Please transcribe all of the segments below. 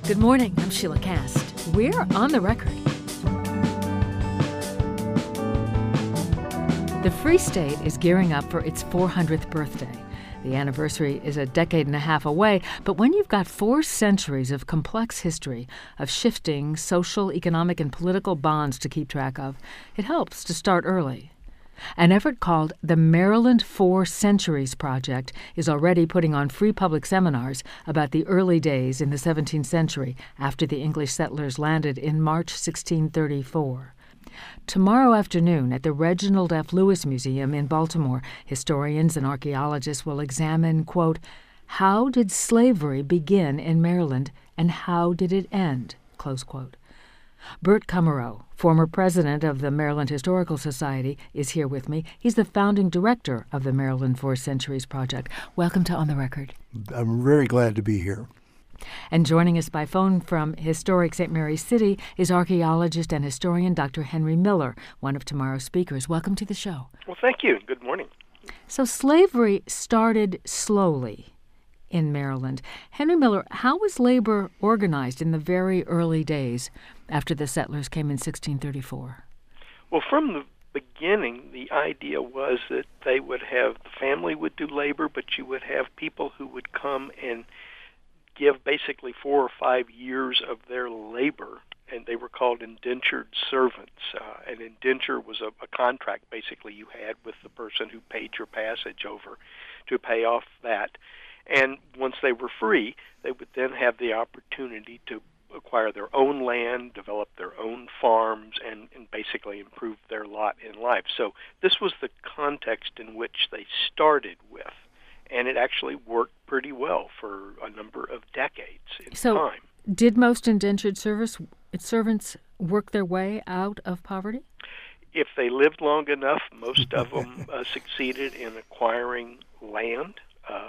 Good morning, I'm Sheila Cast. We're on the record. The Free State is gearing up for its 400th birthday. The anniversary is a decade and a half away, but when you've got 4 centuries of complex history, of shifting social, economic, and political bonds to keep track of, it helps to start early. An effort called the Maryland 4 Centuries Project is already putting on free public seminars about the early days in the 17th century after the English settlers landed in March 1634. Tomorrow afternoon at the Reginald F. Lewis Museum in Baltimore, historians and archaeologists will examine, quote, how did slavery begin in Maryland and how did it end, close quote. Burt Commerow, former president of the Maryland Historical Society, is here with me. He's the founding director of the Maryland 4 Centuries Project. Welcome to On the Record. I'm very glad to be here. And joining us by phone from historic St. Mary's City is archaeologist and historian Dr. Henry Miller, one of tomorrow's speakers. Welcome to the show. Well, thank you. Good morning. So slavery started slowly in Maryland. Henry Miller, how was labor organized in the very early days after the settlers came in 1634? Well, from the beginning, the idea was that the family would do labor, but you would have people who would come and give basically 4 or 5 years of their labor, and they were called indentured servants. An indenture was a contract basically you had with the person who paid your passage over to pay off that. And once they were free, they would then have the opportunity to acquire their own land, develop their own farms, and basically improve their lot in life. So this was the context in which they started with, and it actually worked pretty well for a number of decades in time. Did most indentured servants work their way out of poverty? If they lived long enough, most of them succeeded in acquiring land.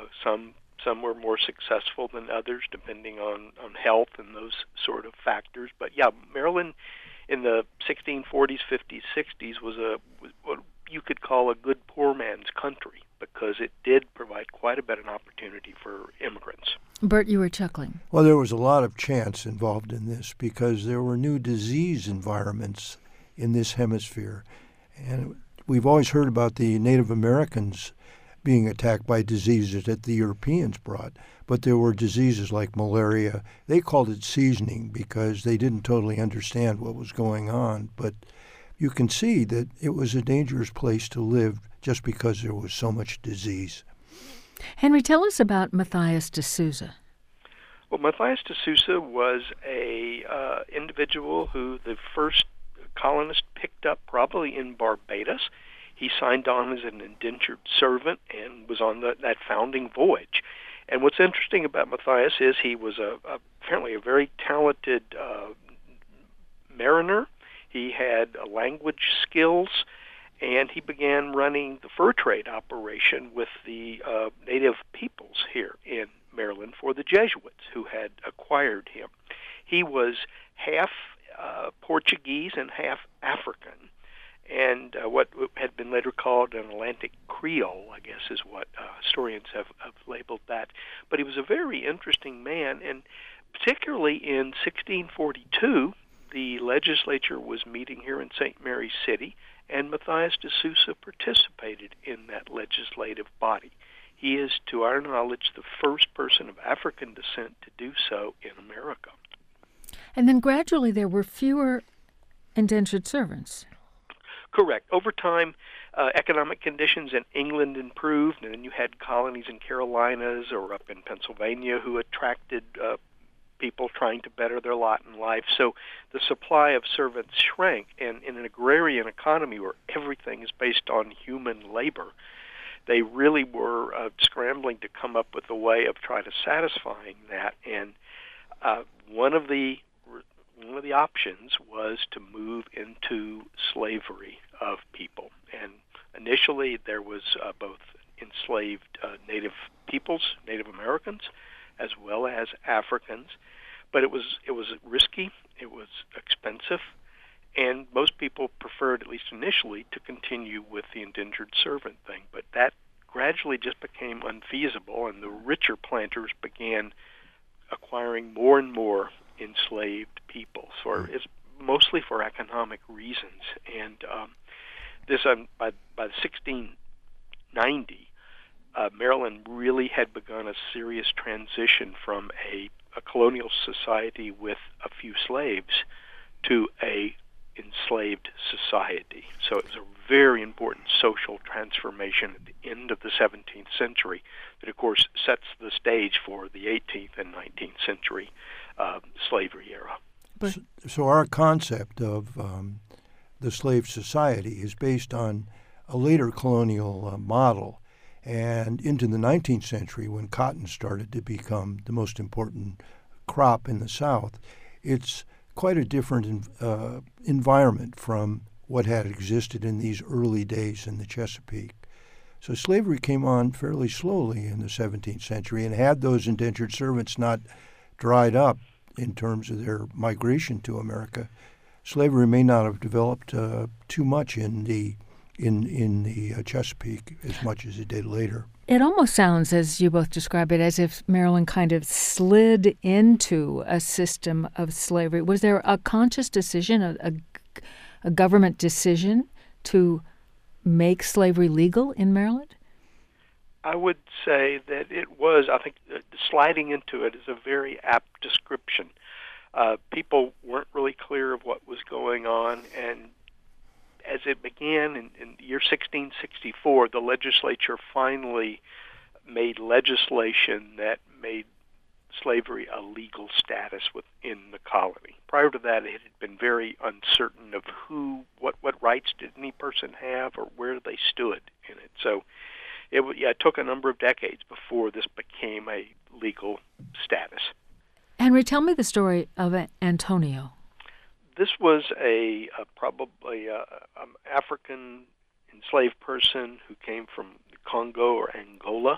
Some were more successful than others, depending on health and those sort of factors. But yeah, Maryland in the 1640s, 50s, 60s was what you could call a good poor man's country because it did provide quite a bit of an opportunity for immigrants. Bert, you were chuckling. Well, there was a lot of chance involved in this because there were new disease environments in this hemisphere. And we've always heard about the Native Americans being attacked by diseases that the Europeans brought. But there were diseases like malaria. They called it seasoning because they didn't totally understand what was going on. But you can see that it was a dangerous place to live just because there was so much disease. Henry, tell us about Matthias de Souza. Well, Matthias de Souza was a individual who the first colonists picked up probably in Barbados. He signed on as an indentured servant and was on that founding voyage. And what's interesting about Matthias is he was apparently a very talented mariner. He had language skills, and he began running the fur trade operation with the native peoples here in Maryland for the Jesuits who had acquired him. He was half Portuguese and half African. And what had been later called an Atlantic Creole, I guess, is what historians have labeled that. But he was a very interesting man, and particularly in 1642, the legislature was meeting here in St. Mary's City, and Matthias de Souza participated in that legislative body. He is, to our knowledge, the first person of African descent to do so in America. And then gradually there were fewer indentured servants. Correct. Over time, economic conditions in England improved, and then you had colonies in Carolinas or up in Pennsylvania who attracted people trying to better their lot in life. So the supply of servants shrank, and in an agrarian economy where everything is based on human labor, they really were scrambling to come up with a way of trying to satisfying that. And one of the options was to move into slavery of people. And initially there was both enslaved native peoples, Native Americans, as well as Africans. But it was risky, it was expensive, and most people preferred, at least initially, to continue with the indentured servant thing. But that gradually just became unfeasible, and the richer planters began acquiring more and more enslaved people, it's mostly for economic reasons. And by the 1690, Maryland really had begun a serious transition from a colonial society with a few slaves to a enslaved society. So it was a very important social transformation at the end of the 17th century that, of course, sets the stage for the 18th and 19th century slavery era. So our concept of the slave society is based on a later colonial model. And into the 19th century, when cotton started to become the most important crop in the South, it's quite a different environment from what had existed in these early days in the Chesapeake. So slavery came on fairly slowly in the 17th century, and had those indentured servants not dried up in terms of their migration to America, slavery may not have developed too much in the Chesapeake as much as it did later. It almost sounds, as you both describe it, as if Maryland kind of slid into a system of slavery. Was there a conscious decision, a government decision to make slavery legal in Maryland? I would say that it was. I think sliding into it is a very apt description. People weren't really clear of what was going on, and as it began in the year 1664, the legislature finally made legislation that made slavery a legal status within the colony. Prior to that, it had been very uncertain of what rights did any person have or where they stood in it. So it took a number of decades before this became a legal status. Henry, tell me the story of Antonio. This was probably an African enslaved person who came from the Congo or Angola,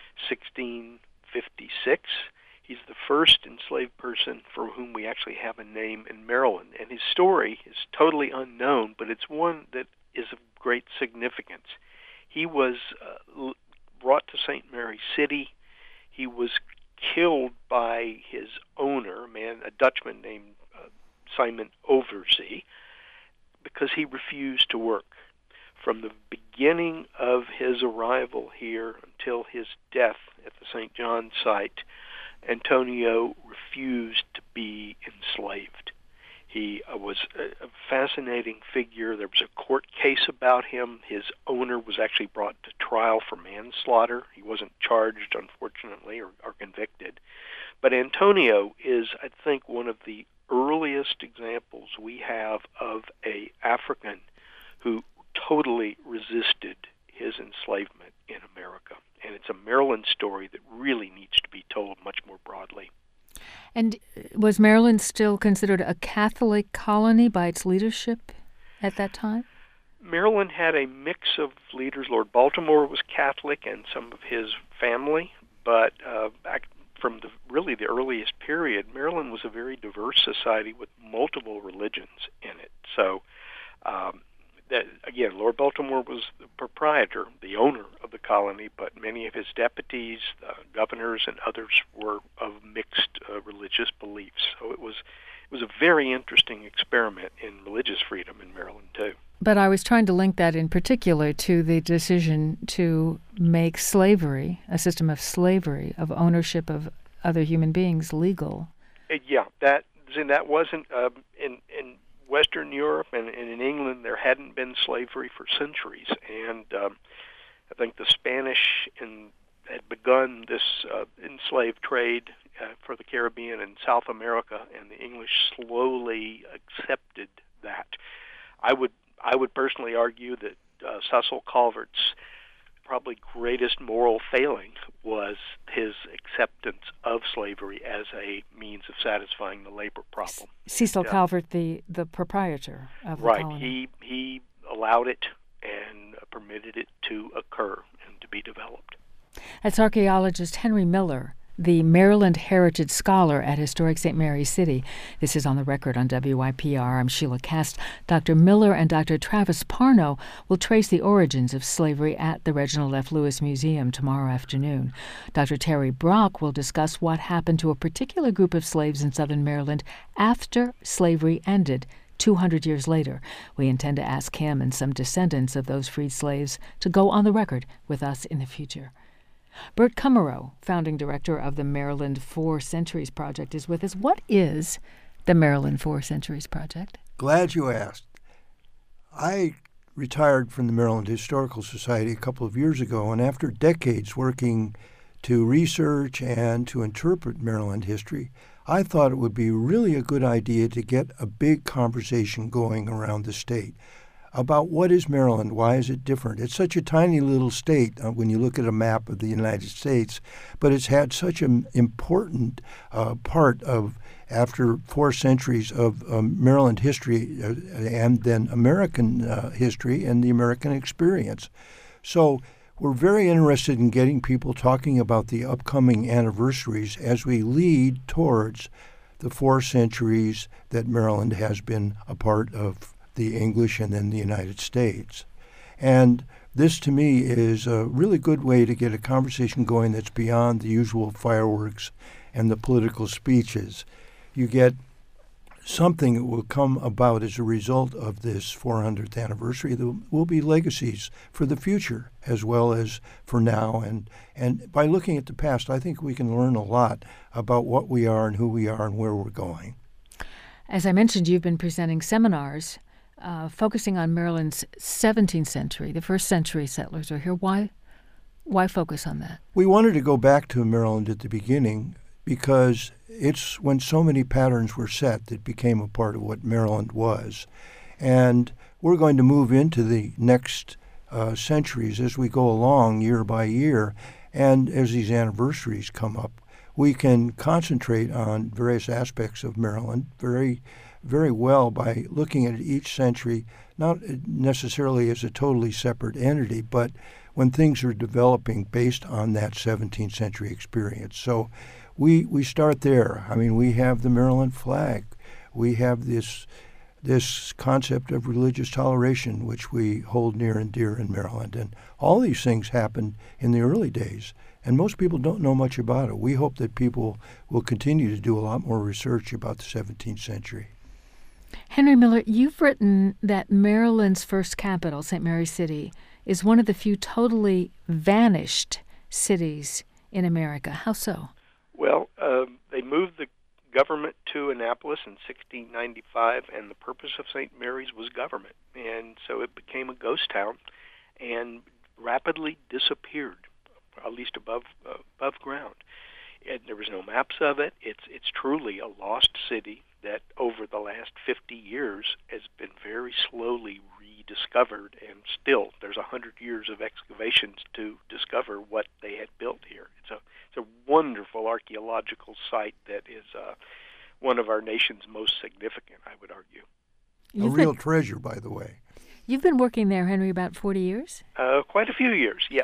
1656. He's the first enslaved person for whom we actually have a name in Maryland. And his story is totally unknown, but it's one that is of great significance. He was brought to St. Mary City. He was killed by his owner, a Dutchman named Simon Overzee, because he refused to work. From the beginning of his arrival here until his death at the St. John site, Antonio refused to be enslaved. He was a fascinating figure. There was a court case about him. His owner was actually brought to trial for manslaughter. He wasn't charged, unfortunately, or convicted. But Antonio is, I think, one of the earliest examples we have of a African who totally resisted his enslavement in America. And it's a Maryland story that really needs to be told much more broadly. And was Maryland still considered a Catholic colony by its leadership at that time? Maryland had a mix of leaders. Lord Baltimore was Catholic and some of his family, but back from the earliest period, Maryland was a very diverse society with multiple religions in it. So, again, Lord Baltimore was the proprietor, the owner of the colony, but many of his deputies, governors, and others were of mixed religious beliefs. So it was a very interesting experiment in religious freedom in Maryland, too. But I was trying to link that in particular to the decision to make slavery, a system of slavery, of ownership of other human beings, legal. Yeah, that wasn't in Western Europe and in England. There hadn't been slavery for centuries, and I think the Spanish had begun this enslaved trade for the Caribbean and South America, and the English slowly accepted that. I would personally argue that Cecil Calvert's probably greatest moral failing was his acceptance of slavery as a means of satisfying the labor problem. Cecil Calvert, the proprietor of the colony. He allowed it and permitted it to occur and to be developed. That's archaeologist Henry Miller the Maryland Heritage Scholar at Historic St. Mary's City. This is On the Record on WYPR. I'm Sheila Kast. Dr. Miller and Dr. Travis Parno will trace the origins of slavery at the Reginald F. Lewis Museum tomorrow afternoon. Dr. Terry Brock will discuss what happened to a particular group of slaves in southern Maryland after slavery ended 200 years later. We intend to ask him and some descendants of those freed slaves to go on the record with us in the future. Bert Kummerow, founding director of the Maryland Four Centuries Project, is with us. What is the Maryland Four Centuries Project? Glad you asked. I retired from the Maryland Historical Society a couple of years ago, and after decades working to research and to interpret Maryland history, I thought it would be really a good idea to get a big conversation going around the state about what is Maryland, why is it different. It's such a tiny little state when you look at a map of the United States, but it's had such an important part of, after 4 centuries of Maryland history and then American history and the American experience. So we're very interested in getting people talking about the upcoming anniversaries as we lead towards the 4 centuries that Maryland has been a part of the English and then the United States. And this, to me, is a really good way to get a conversation going that's beyond the usual fireworks and the political speeches. You get something that will come about as a result of this 400th anniversary. There will be legacies for the future as well as for now. And by looking at the past, I think we can learn a lot about what we are and who we are and where we're going. As I mentioned, you've been presenting seminars focusing on Maryland's 17th century. The first century settlers are here. Why focus on that? We wanted to go back to Maryland at the beginning because it's when so many patterns were set that became a part of what Maryland was. And we're going to move into the next centuries as we go along year by year. And as these anniversaries come up, we can concentrate on various aspects of Maryland very, very well by looking at each century, not necessarily as a totally separate entity, but when things are developing based on that 17th century experience. So we start there. I mean, we have the Maryland flag. We have this concept of religious toleration, which we hold near and dear in Maryland. And all these things happened in the early days, and most people don't know much about it. We hope that people will continue to do a lot more research about the 17th century. Henry Miller, you've written that Maryland's first capital, St. Mary's City, is one of the few totally vanished cities in America. How so? Well, they moved the government to Annapolis in 1695, and the purpose of St. Mary's was government. And so it became a ghost town and rapidly disappeared, at least above ground. There was no maps of it. It's truly a lost city that over the last 50 years has been very slowly rediscovered, and still there's 100 years of excavations to discover what they had built here. It's a wonderful archaeological site that is one of our nation's most significant, I would argue. A real treasure, by the way. You've been working there, Henry, about 40 years? Quite a few years, yes.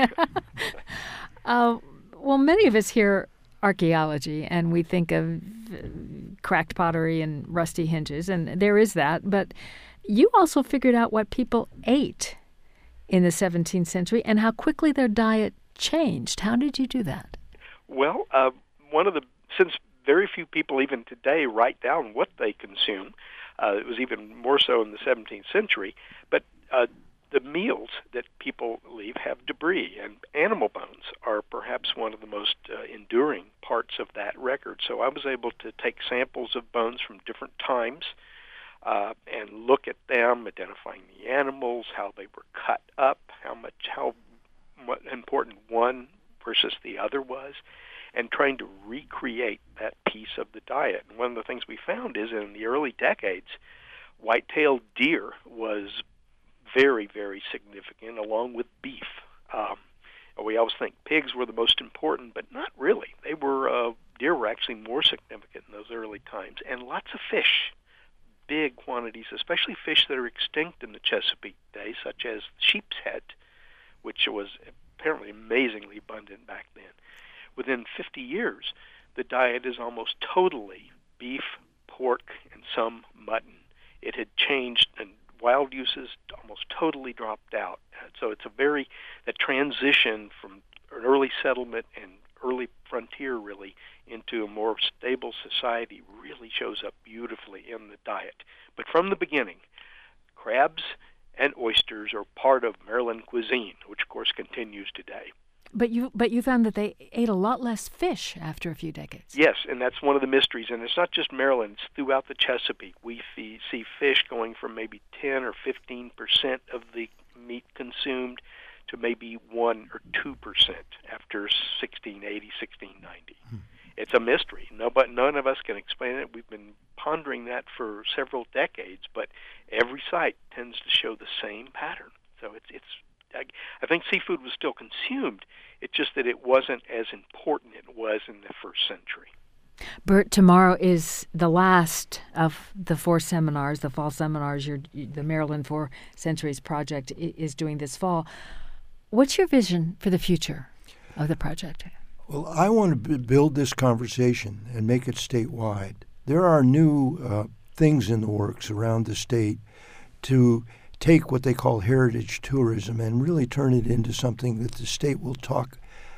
Well, many of us hear archaeology, and we think of cracked pottery and rusty hinges, and there is that. But you also figured out what people ate in the 17th century and how quickly their diet changed. How did you do that? Well, since very few people even today write down what they consume, it was even more so in the 17th century, but the meals that people leave have debris, and animal bones are perhaps one of the most enduring parts of that record. So I was able to take samples of bones from different times and look at them, identifying the animals, how they were cut up, how important one versus the other was, and trying to recreate that piece of the diet. And one of the things we found is in the early decades, white-tailed deer was very, very significant, along with beef. We always think pigs were the most important, but not really. Deer were actually more significant in those early times, and lots of fish, big quantities, especially fish that are extinct in the Chesapeake days, such as sheep's head, which was apparently amazingly abundant back then. Within 50 years, the diet is almost totally beef, pork, and some mutton. It had changed, and wild uses almost totally dropped out. So it's that transition from an early settlement and early frontier really into a more stable society really shows up beautifully in the diet. But from the beginning, crabs and oysters are part of Maryland cuisine, which of course continues today. But you found that they ate a lot less fish after a few decades. Yes, and that's one of the mysteries. And it's not just Maryland; it's throughout the Chesapeake. We see fish going from maybe 10 or 15% of the meat consumed to maybe 1 or 2% after 1680, 1690. It's a mystery. None of us can explain it. We've been pondering that for several decades, but every site tends to show the same pattern. So I think seafood was still consumed. It's just that it wasn't as important as it was in the first century. Bert, tomorrow is the last of the 4 seminars, the fall seminars the Maryland 4 Centuries Project is doing this fall. What's your vision for the future of the project? Well, I want to build this conversation and make it statewide. There are new things in the works around the state to take what they call heritage tourism and really turn it into something that the state will talk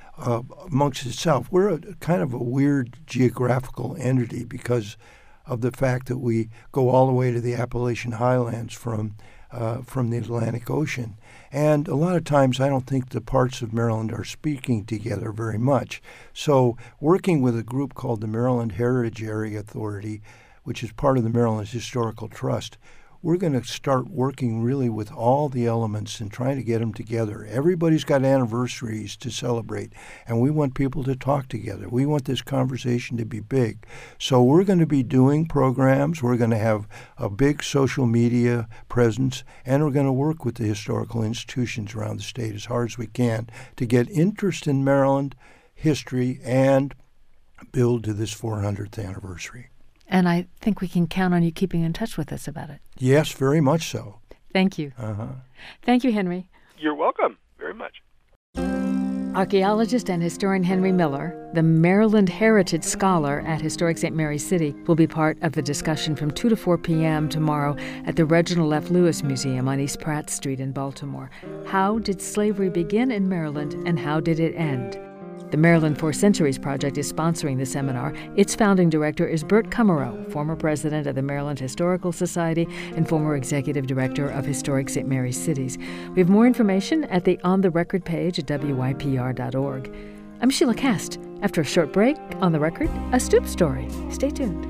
amongst itself. We're kind of a weird geographical entity because of the fact that we go all the way to the Appalachian Highlands from the Atlantic Ocean. And a lot of times I don't think the parts of Maryland are speaking together very much. So working with a group called the Maryland Heritage Area Authority, which is part of the Maryland Historical Trust, we're going to start working really with all the elements and trying to get them together. Everybody's got anniversaries to celebrate, and we want people to talk together. We want this conversation to be big. So we're going to be doing programs. We're going to have a big social media presence, and we're going to work with the historical institutions around the state as hard as we can to get interest in Maryland history and build to this 400th anniversary. And I think we can count on you keeping in touch with us about it. Yes, very much so. Thank you. Thank you, Henry. You're welcome very much. Archaeologist and historian Henry Miller, the Maryland Heritage Scholar at Historic St. Mary's City, will be part of the discussion from 2 to 4 p.m. tomorrow at the Reginald F. Lewis Museum on East Pratt Street in Baltimore. How did slavery begin in Maryland, and how did it end? The Maryland 4 Centuries Project is sponsoring the seminar. Its founding director is Bert Kummerow, former president of the Maryland Historical Society and former executive director of Historic St. Mary's Cities. We have more information at the On the Record page at wypr.org. I'm Sheila Kast. After a short break, On the Record, a Stoop story. Stay tuned.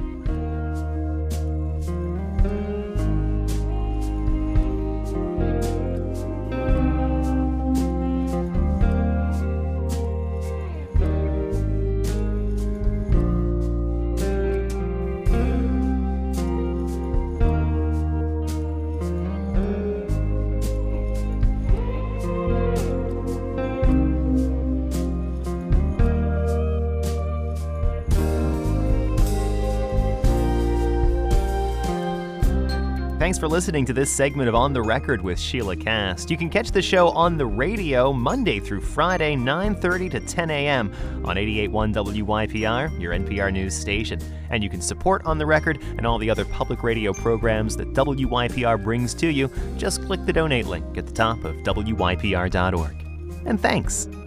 Thanks for listening to this segment of On the Record with Sheila Kast. You can catch the show on the radio Monday through Friday, 9:30 to 10 a.m. on 88.1 WYPR, your NPR news station. And you can support On the Record and all the other public radio programs that WYPR brings to you. Just click the donate link at the top of WYPR.org. And thanks.